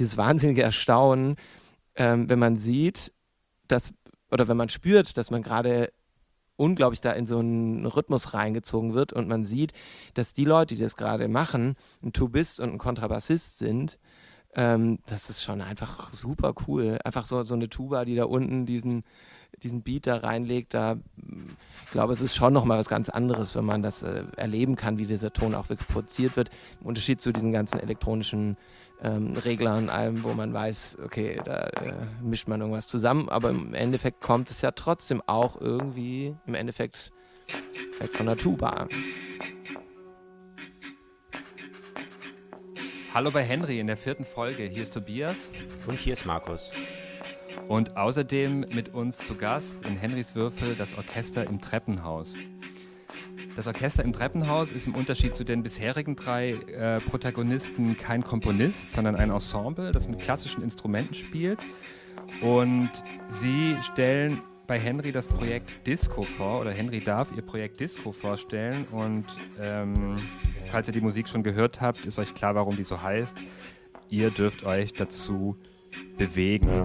dieses wahnsinnige Erstaunen, wenn man sieht, oder wenn man spürt, dass man gerade unglaublich da in so einen Rhythmus reingezogen wird und man sieht, dass die Leute, die das gerade machen, ein Tubist und ein Kontrabassist sind. Das ist schon einfach super cool. Einfach so eine Tuba, die da unten diesen Beat da reinlegt, ich glaube, es ist schon nochmal was ganz anderes, wenn man das erleben kann, wie dieser Ton auch wirklich produziert wird. Im Unterschied zu diesen ganzen elektronischen Reglern, allem, wo man weiß, okay, da mischt man irgendwas zusammen, aber im Endeffekt kommt es ja trotzdem auch irgendwie, im Endeffekt vielleicht von der Tuba. Hallo bei Henry in der 4. Folge. Hier ist Tobias. Und hier ist Markus. Und außerdem mit uns zu Gast in Henrys Würfel das Orchester im Treppenhaus. Das Orchester im Treppenhaus ist im Unterschied zu den bisherigen 3 Protagonisten kein Komponist, sondern ein Ensemble, das mit klassischen Instrumenten spielt. Und sie stellen bei Henry das Projekt Disco vor, oder Henry darf ihr Projekt Disco vorstellen. Und falls ihr die Musik schon gehört habt, ist euch klar, warum die so heißt. Ihr dürft euch dazu bewegen.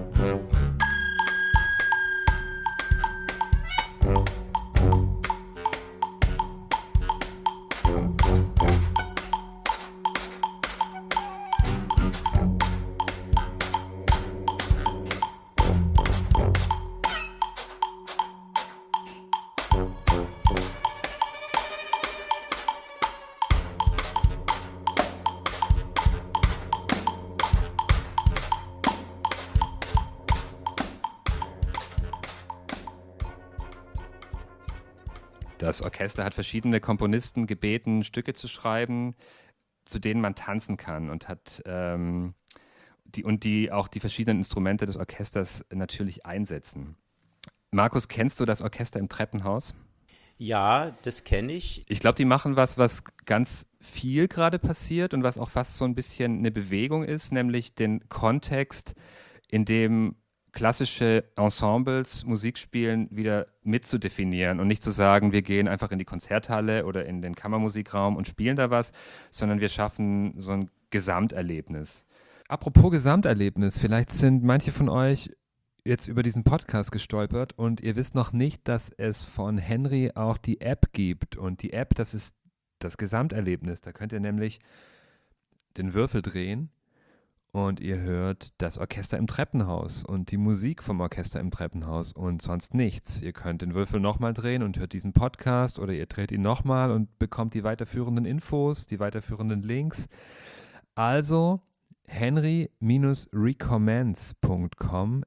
Das Orchester hat verschiedene Komponisten gebeten, Stücke zu schreiben, zu denen man tanzen kann, und hat die auch die verschiedenen Instrumente des Orchesters natürlich einsetzen. Markus, kennst du das Orchester im Treppenhaus? Ja, das kenne ich. Ich glaube, die machen was ganz viel gerade passiert und was auch fast so ein bisschen eine Bewegung ist, nämlich den Kontext, in dem klassische Ensembles Musik spielen, wieder mitzudefinieren und nicht zu sagen, wir gehen einfach in die Konzerthalle oder in den Kammermusikraum und spielen da was, sondern wir schaffen so ein Gesamterlebnis. Apropos Gesamterlebnis, vielleicht sind manche von euch jetzt über diesen Podcast gestolpert und ihr wisst noch nicht, dass es von Henry auch die App gibt. Und die App, das ist das Gesamterlebnis. Da könnt ihr nämlich den Würfel drehen und ihr hört das Orchester im Treppenhaus und die Musik vom Orchester im Treppenhaus und sonst nichts. Ihr könnt den Würfel nochmal drehen und hört diesen Podcast, oder ihr dreht ihn nochmal und bekommt die weiterführenden Infos, die weiterführenden Links. Also henry-recommends.com,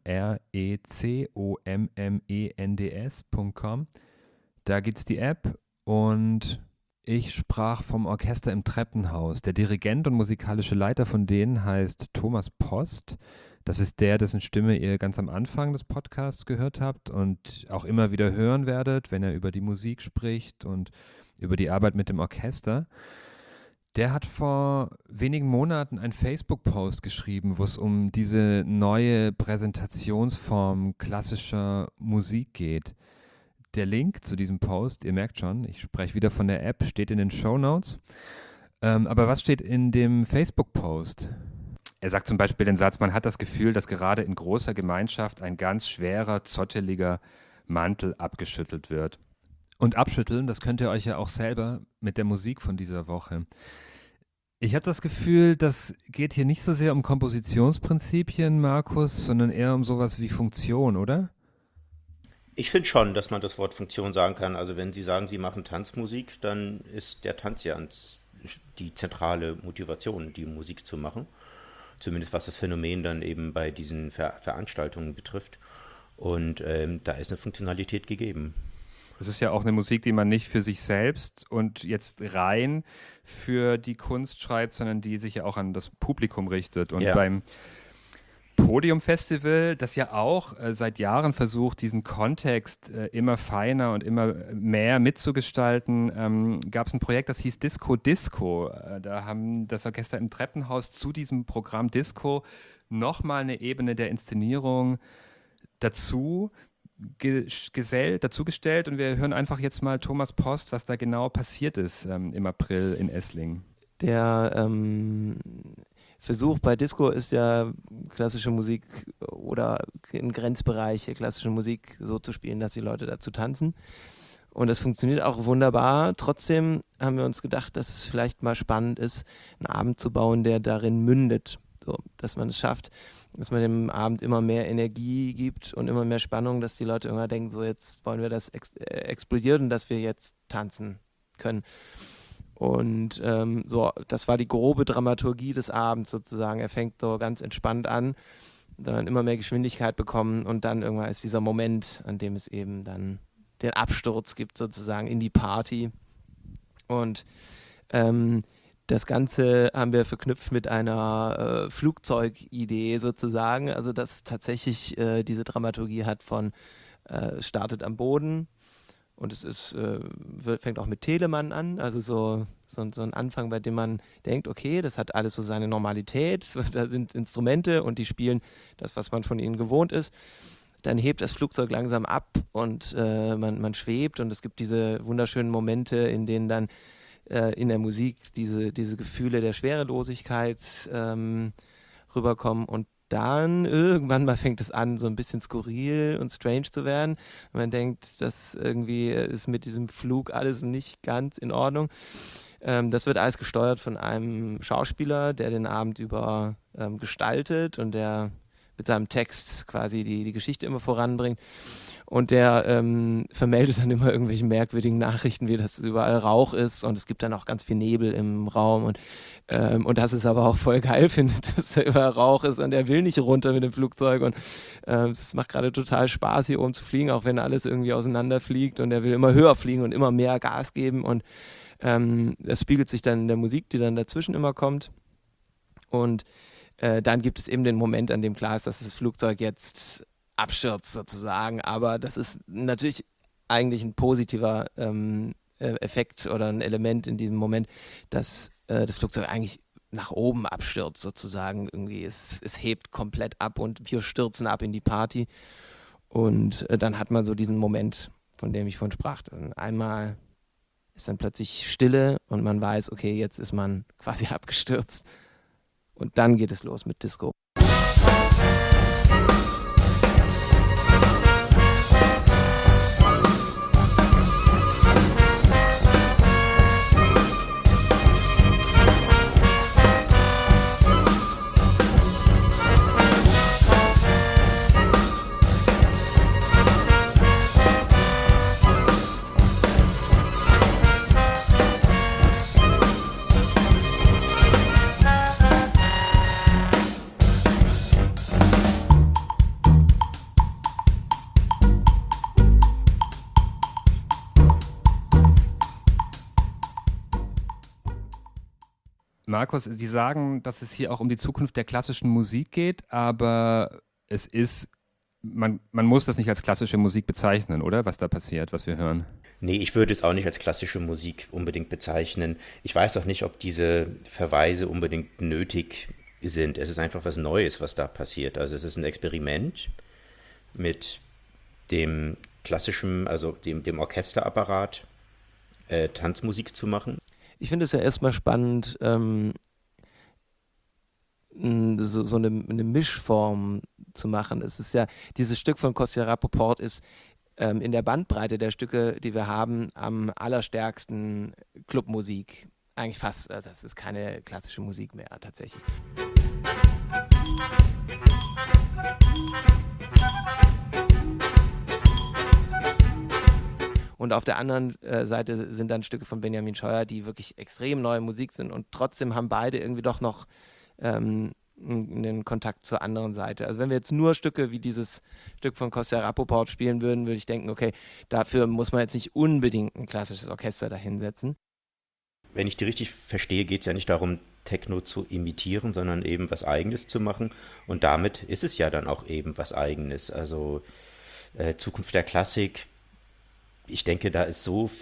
RECOMMENDS.com. Da gibt es die App und ich sprach vom Orchester im Treppenhaus. Der Dirigent und musikalische Leiter von denen heißt Thomas Post. Das ist der, dessen Stimme ihr ganz am Anfang des Podcasts gehört habt und auch immer wieder hören werdet, wenn er über die Musik spricht und über die Arbeit mit dem Orchester. Der hat vor wenigen Monaten einen Facebook-Post geschrieben, wo es um diese neue Präsentationsform klassischer Musik geht. Der Link zu diesem Post, ihr merkt schon, ich spreche wieder von der App, steht in den Shownotes. Aber was steht in dem Facebook-Post? Er sagt zum Beispiel den Satz, man hat das Gefühl, dass gerade in großer Gemeinschaft ein ganz schwerer, zotteliger Mantel abgeschüttelt wird. Und abschütteln, das könnt ihr euch ja auch selber mit der Musik von dieser Woche. Ich habe das Gefühl, das geht hier nicht so sehr um Kompositionsprinzipien, Markus, sondern eher um sowas wie Funktion, oder? Ich finde schon, dass man das Wort Funktion sagen kann. Also wenn Sie sagen, Sie machen Tanzmusik, dann ist der Tanz ja die zentrale Motivation, die Musik zu machen. Zumindest was das Phänomen dann eben bei diesen Veranstaltungen betrifft. Und da ist eine Funktionalität gegeben. Es ist ja auch eine Musik, die man nicht für sich selbst und jetzt rein für die Kunst schreibt, sondern die sich ja auch an das Publikum richtet. Und beim Podium-Festival, das ja auch seit Jahren versucht, diesen Kontext immer feiner und immer mehr mitzugestalten, gab es ein Projekt, das hieß Disco Disco. Da haben das Orchester im Treppenhaus zu diesem Programm Disco nochmal eine Ebene der Inszenierung dazugestellt, und wir hören einfach jetzt mal Thomas Post, was da genau passiert ist im April in Esslingen. Der Versuch bei Disco ist ja klassische Musik oder in Grenzbereiche klassische Musik so zu spielen, dass die Leute dazu tanzen. Und das funktioniert auch wunderbar. Trotzdem haben wir uns gedacht, dass es vielleicht mal spannend ist, einen Abend zu bauen, der darin mündet. So, dass man es schafft, dass man dem Abend immer mehr Energie gibt und immer mehr Spannung, dass die Leute immer denken, so jetzt wollen wir das explodieren und dass wir jetzt tanzen können. Und so, das war die grobe Dramaturgie des Abends sozusagen. Er fängt so ganz entspannt an, dann immer mehr Geschwindigkeit bekommen und dann irgendwann ist dieser Moment, an dem es eben dann den Absturz gibt sozusagen in die Party. Und das Ganze haben wir verknüpft mit einer Flugzeugidee sozusagen, also dass tatsächlich diese Dramaturgie hat von es startet am Boden und es ist, fängt auch mit Telemann an, also so ein Anfang, bei dem man denkt, okay, das hat alles so seine Normalität, so, da sind Instrumente und die spielen das, was man von ihnen gewohnt ist. Dann hebt das Flugzeug langsam ab und man schwebt und es gibt diese wunderschönen Momente, in denen dann in der Musik diese Gefühle der Schwerelosigkeit rüberkommen und dann irgendwann mal fängt es an, so ein bisschen skurril und strange zu werden. Man denkt, dass irgendwie ist mit diesem Flug alles nicht ganz in Ordnung. Das wird alles gesteuert von einem Schauspieler, der den Abend über gestaltet und der mit seinem Text quasi die Geschichte immer voranbringt. Und der vermeldet dann immer irgendwelche merkwürdigen Nachrichten, wie das überall Rauch ist und es gibt dann auch ganz viel Nebel im Raum und das ist aber auch voll geil findet, dass da überall Rauch ist und er will nicht runter mit dem Flugzeug und es macht gerade total Spaß, hier oben zu fliegen, auch wenn alles irgendwie auseinanderfliegt und er will immer höher fliegen und immer mehr Gas geben und das spiegelt sich dann in der Musik, die dann dazwischen immer kommt und dann gibt es eben den Moment, an dem klar ist, dass das Flugzeug jetzt abstürzt sozusagen, aber das ist natürlich eigentlich ein positiver Effekt oder ein Element in diesem Moment, dass das Flugzeug eigentlich nach oben abstürzt sozusagen, irgendwie es hebt komplett ab und wir stürzen ab in die Party und dann hat man so diesen Moment, von dem ich vorhin sprach, dann einmal ist dann plötzlich Stille und man weiß, okay, jetzt ist man quasi abgestürzt und dann geht es los mit Disco. Markus, Sie sagen, dass es hier auch um die Zukunft der klassischen Musik geht, aber es ist, man muss das nicht als klassische Musik bezeichnen, oder? Was da passiert, was wir hören. Nee, ich würde es auch nicht als klassische Musik unbedingt bezeichnen. Ich weiß auch nicht, ob diese Verweise unbedingt nötig sind. Es ist einfach was Neues, was da passiert. Also es ist ein Experiment mit dem klassischen, also dem Orchesterapparat, Tanzmusik zu machen. Ich finde es ja erstmal spannend, so eine Mischform zu machen. Es ist ja, dieses Stück von Kostja Rapoport ist in der Bandbreite der Stücke, die wir haben, am allerstärksten Clubmusik. Eigentlich fast, also das ist keine klassische Musik mehr tatsächlich. Und auf der anderen Seite sind dann Stücke von Benjamin Scheuer, die wirklich extrem neue Musik sind und trotzdem haben beide irgendwie doch noch einen Kontakt zur anderen Seite. Also wenn wir jetzt nur Stücke wie dieses Stück von Kostja Rapoport spielen würden, würde ich denken, okay, dafür muss man jetzt nicht unbedingt ein klassisches Orchester dahinsetzen. Wenn ich die richtig verstehe, geht es ja nicht darum, Techno zu imitieren, sondern eben was Eigenes zu machen. Und damit ist es ja dann auch eben was Eigenes. Also Zukunft der Klassik, ich denke, da ist so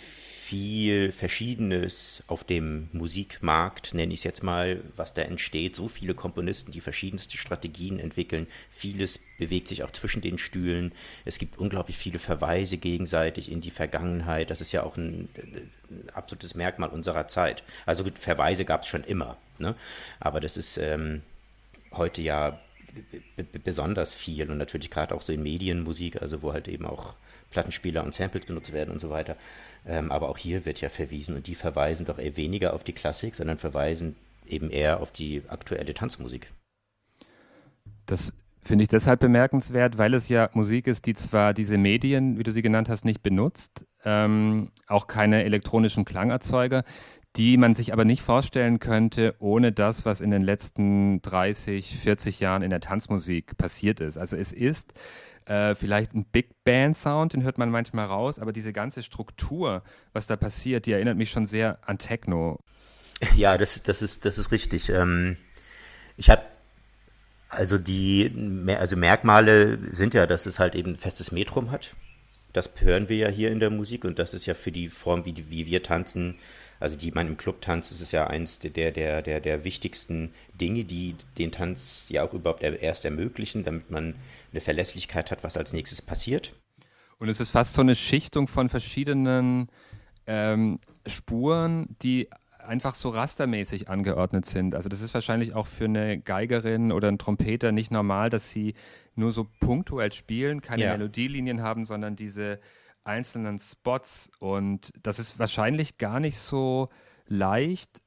viel Verschiedenes auf dem Musikmarkt, nenne ich es jetzt mal, was da entsteht. So viele Komponisten, die verschiedenste Strategien entwickeln. Vieles bewegt sich auch zwischen den Stühlen. Es gibt unglaublich viele Verweise gegenseitig in die Vergangenheit. Das ist ja auch ein absolutes Merkmal unserer Zeit. Also gut, Verweise gab es schon immer, ne? Aber das ist heute ja besonders viel und natürlich gerade auch so in Medienmusik, also wo halt eben auch Plattenspieler und Samples benutzt werden und so weiter. Aber auch hier wird ja verwiesen und die verweisen doch eher weniger auf die Klassik, sondern verweisen eben eher auf die aktuelle Tanzmusik. Das finde ich deshalb bemerkenswert, weil es ja Musik ist, die zwar diese Medien, wie du sie genannt hast, nicht benutzt, auch keine elektronischen Klangerzeuger, die man sich aber nicht vorstellen könnte, ohne das, was in den letzten 30, 40 Jahren in der Tanzmusik passiert ist. Also es ist vielleicht ein Big Band Sound, den hört man manchmal raus, aber diese ganze Struktur, was da passiert, die erinnert mich schon sehr an Techno. Ja, das ist richtig. Ich habe also Merkmale sind ja, dass es halt eben ein festes Metrum hat. Das hören wir ja hier in der Musik und das ist ja für die Form, wie wir tanzen, also die man im Club tanzt, ist es ja eins der wichtigsten Dinge, die den Tanz ja auch überhaupt erst ermöglichen, damit man eine Verlässlichkeit hat, was als nächstes passiert. Und es ist fast so eine Schichtung von verschiedenen Spuren, die einfach so rastermäßig angeordnet sind. Also das ist wahrscheinlich auch für eine Geigerin oder einen Trompeter nicht normal, dass sie nur so punktuell spielen, keine Melodielinien haben, sondern diese einzelnen Spots. Und das ist wahrscheinlich gar nicht so leicht,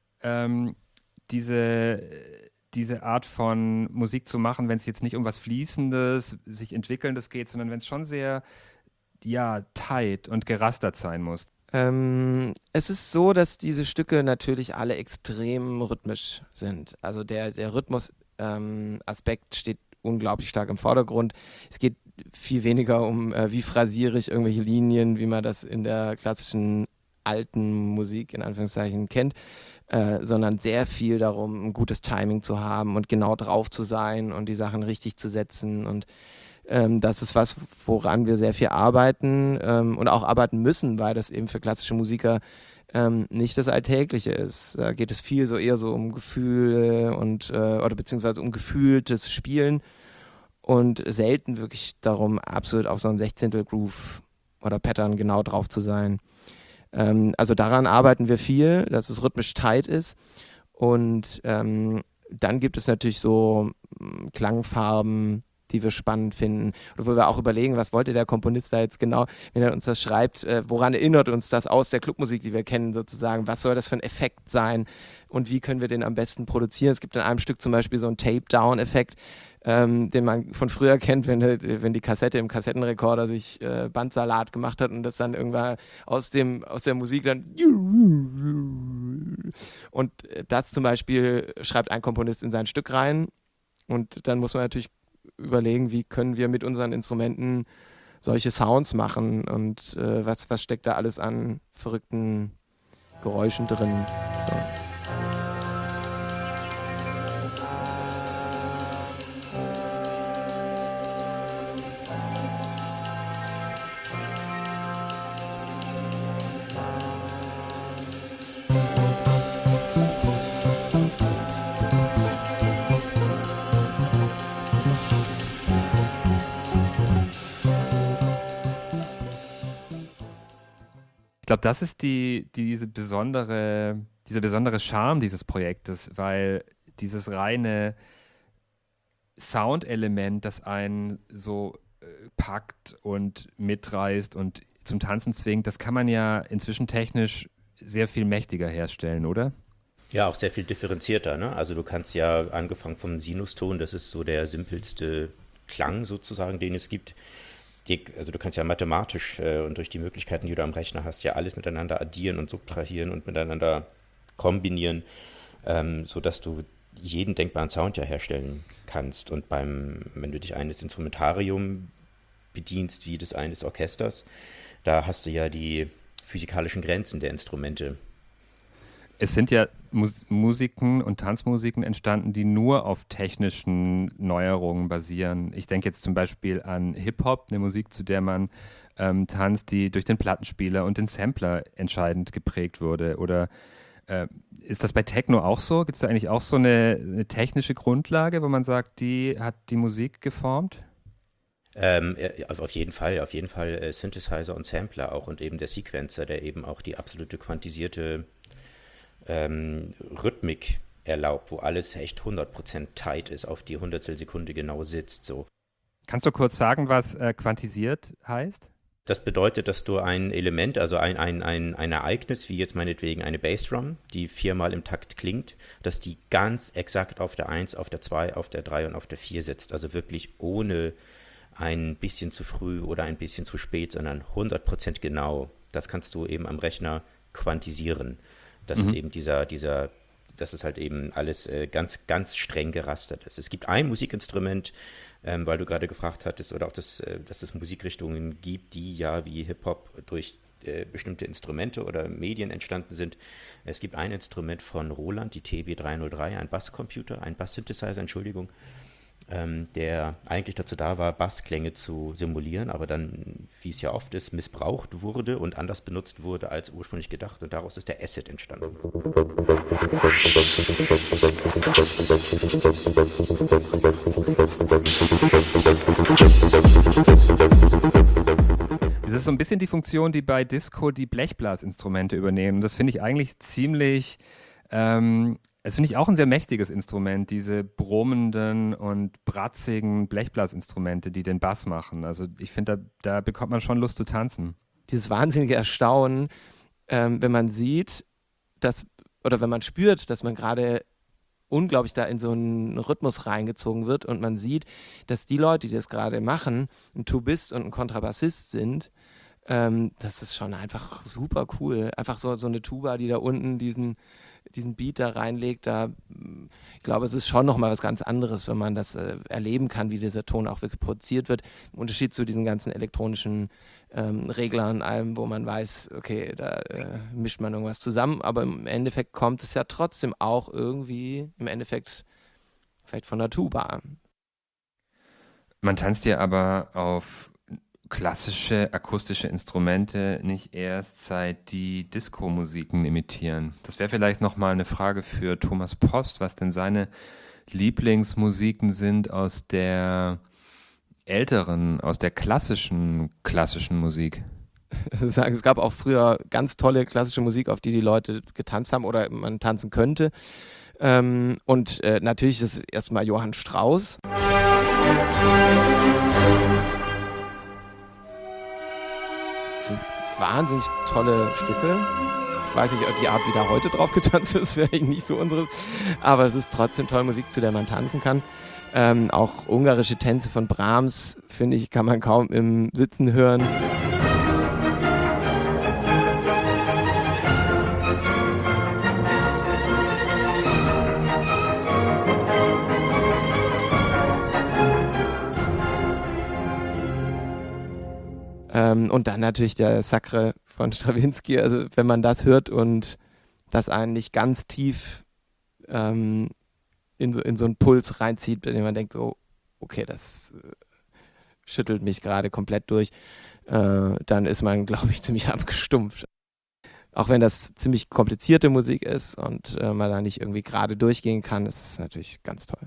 diese Art von Musik zu machen, wenn es jetzt nicht um was Fließendes, sich Entwickelndes geht, sondern wenn es schon sehr, tight und gerastert sein muss. Es ist so, dass diese Stücke natürlich alle extrem rhythmisch sind. Also der Rhythmus-Aspekt steht unglaublich stark im Vordergrund. Es geht viel weniger um, wie phrasiere ich irgendwelche Linien, wie man das in der klassischen alten Musik in Anführungszeichen kennt, sondern sehr viel darum, ein gutes Timing zu haben und genau drauf zu sein und die Sachen richtig zu setzen. Und das ist was, woran wir sehr viel arbeiten und auch arbeiten müssen, weil das eben für klassische Musiker nicht das Alltägliche ist. Da geht es viel so eher so um Gefühl oder beziehungsweise um gefühltes Spielen und selten wirklich darum, absolut auf so ein Sechzehntel-Groove oder Pattern genau drauf zu sein. Also daran arbeiten wir viel, dass es rhythmisch tight ist und dann gibt es natürlich so Klangfarben, die wir spannend finden. Oder wo wir auch überlegen, was wollte der Komponist da jetzt genau, wenn er uns das schreibt, woran erinnert uns das aus der Clubmusik, die wir kennen sozusagen, was soll das für ein Effekt sein und wie können wir den am besten produzieren. Es gibt in einem Stück zum Beispiel so einen Tape-Down-Effekt, den man von früher kennt, wenn die Kassette im Kassettenrekorder sich Bandsalat gemacht hat und das dann irgendwann aus der Musik dann und das zum Beispiel schreibt ein Komponist in sein Stück rein und dann muss man natürlich überlegen, wie können wir mit unseren Instrumenten solche Sounds machen und was steckt da alles an verrückten Geräuschen drin. So. Ich glaube, das ist dieser besondere Charme dieses Projektes, weil dieses reine Soundelement, das einen so packt und mitreißt und zum Tanzen zwingt, das kann man ja inzwischen technisch sehr viel mächtiger herstellen, oder? Ja, auch sehr viel differenzierter, ne? Also du kannst ja, angefangen vom Sinuston, das ist so der simpelste Klang sozusagen, den es gibt. Also du kannst ja mathematisch und durch die Möglichkeiten, die du am Rechner hast, ja alles miteinander addieren und subtrahieren und miteinander kombinieren, sodass du jeden denkbaren Sound ja herstellen kannst. Und wenn du dich eines Instrumentarium bedienst, wie das eines Orchesters, da hast du ja die physikalischen Grenzen der Instrumente. Es sind ja Musiken und Tanzmusiken entstanden, die nur auf technischen Neuerungen basieren. Ich denke jetzt zum Beispiel an Hip-Hop, eine Musik, zu der man tanzt, die durch den Plattenspieler und den Sampler entscheidend geprägt wurde? Oder ist das bei Techno auch so? Gibt es da eigentlich auch so eine technische Grundlage, wo man sagt, die hat die Musik geformt? Auf jeden Fall Synthesizer und Sampler auch und eben der Sequencer, der eben auch die absolute quantisierte Rhythmik erlaubt, wo alles echt 100% tight ist, auf die Hundertstelsekunde genau sitzt. So. Kannst du kurz sagen, was quantisiert heißt? Das bedeutet, dass du ein Element, also ein Ereignis, wie jetzt meinetwegen eine Bassdrum, die 4-mal im Takt klingt, dass die ganz exakt auf der 1, auf der 2, auf der 3 und auf der 4 sitzt. Also wirklich ohne ein bisschen zu früh oder ein bisschen zu spät, sondern 100% genau. Das kannst du eben am Rechner quantisieren. Das ist eben dass es halt eben alles ganz, ganz streng gerastert ist. Es gibt ein Musikinstrument, weil du gerade gefragt hattest, oder auch, dass es Musikrichtungen gibt, die ja wie Hip-Hop durch bestimmte Instrumente oder Medien entstanden sind. Es gibt ein Instrument von Roland, die TB303, ein Bass-Synthesizer, Entschuldigung, der eigentlich dazu da war, Bassklänge zu simulieren, aber dann, wie es ja oft ist, missbraucht wurde und anders benutzt wurde als ursprünglich gedacht. Und daraus ist der Acid entstanden. Das ist so ein bisschen die Funktion, die bei Disco die Blechblasinstrumente übernehmen. Das finde ich eigentlich ziemlich... Das finde ich auch ein sehr mächtiges Instrument, diese brummenden und bratzigen Blechblasinstrumente, die den Bass machen. Also ich finde, da bekommt man schon Lust zu tanzen. Dieses wahnsinnige Erstaunen, wenn man sieht, oder wenn man spürt, dass man gerade unglaublich da in so einen Rhythmus reingezogen wird und man sieht, dass die Leute, die das gerade machen, ein Tubist und ein Kontrabassist sind, das ist schon einfach super cool. Einfach so eine Tuba, die da unten diesen Beat da reinlegt, ich glaube, es ist schon nochmal was ganz anderes, wenn man das erleben kann, wie dieser Ton auch wirklich produziert wird. Im Unterschied zu diesen ganzen elektronischen Reglern, allem, wo man weiß, okay, da mischt man irgendwas zusammen, aber im Endeffekt kommt es ja trotzdem auch irgendwie, vielleicht von der Tuba. Man tanzt ja aber auf klassische akustische Instrumente nicht erst seit die Disco-Musiken imitieren. Das wäre vielleicht nochmal eine Frage für Thomas Post, was denn seine Lieblingsmusiken sind aus der klassischen Musik. Es gab auch früher ganz tolle klassische Musik, auf die Leute getanzt haben oder man tanzen könnte. Und natürlich ist es erstmal Johann Strauss. Das sind wahnsinnig tolle Stücke. Ich weiß nicht, die Art, wie da heute drauf getanzt ist, wäre nicht so unseres. Aber es ist trotzdem tolle Musik, zu der man tanzen kann. Auch ungarische Tänze von Brahms, finde ich, kann man kaum im Sitzen hören. Und dann natürlich der Sacre von Stravinsky, also wenn man das hört und das einen nicht ganz tief in so einen Puls reinzieht, in dem man denkt, oh, okay, das schüttelt mich gerade komplett durch, dann ist man, glaube ich, ziemlich abgestumpft. Auch wenn das ziemlich komplizierte Musik ist und man da nicht irgendwie gerade durchgehen kann, ist es natürlich ganz toll.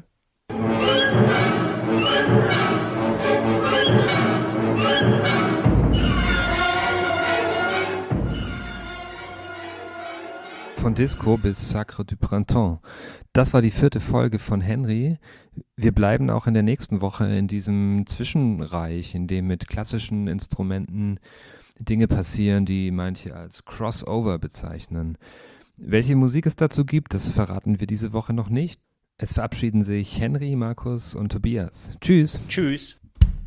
Von Disco bis Sacre du Printemps. Das war die 4. Folge von Henry. Wir bleiben auch in der nächsten Woche in diesem Zwischenreich, in dem mit klassischen Instrumenten Dinge passieren, die manche als Crossover bezeichnen. Welche Musik es dazu gibt, das verraten wir diese Woche noch nicht. Es verabschieden sich Henry, Markus und Tobias. Tschüss. Tschüss.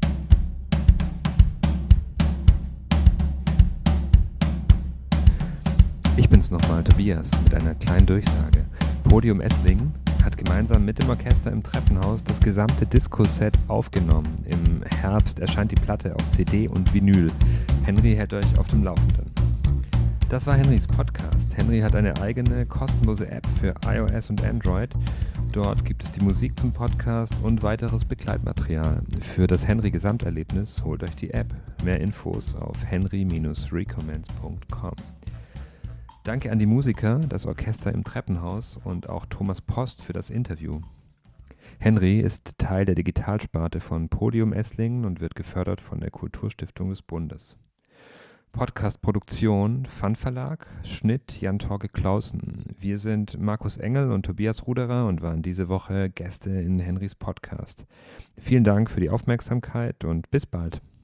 Ich bin's nochmal, Tobias, mit einer kleinen Durchsage. Podium Esslingen hat gemeinsam mit dem Orchester im Treppenhaus das gesamte Disco-Set aufgenommen. Im Herbst erscheint die Platte auf CD und Vinyl. Henry hält euch auf dem Laufenden. Das war Henrys Podcast. Henry hat eine eigene kostenlose App für iOS und Android Dort gibt es die Musik zum Podcast und weiteres Begleitmaterial. Für das Henry Gesamterlebnis holt euch die App. Mehr Infos auf henry-recommends.com. Danke an die Musiker, das Orchester im Treppenhaus und auch Thomas Post für das Interview. Henry ist Teil der Digitalsparte von Podium Esslingen und wird gefördert von der Kulturstiftung des Bundes. Podcast-Produktion Fun Verlag, Schnitt Jan-Torge Clausen. Wir sind Markus Engel und Tobias Ruderer und waren diese Woche Gäste in Henrys Podcast. Vielen Dank für die Aufmerksamkeit und bis bald.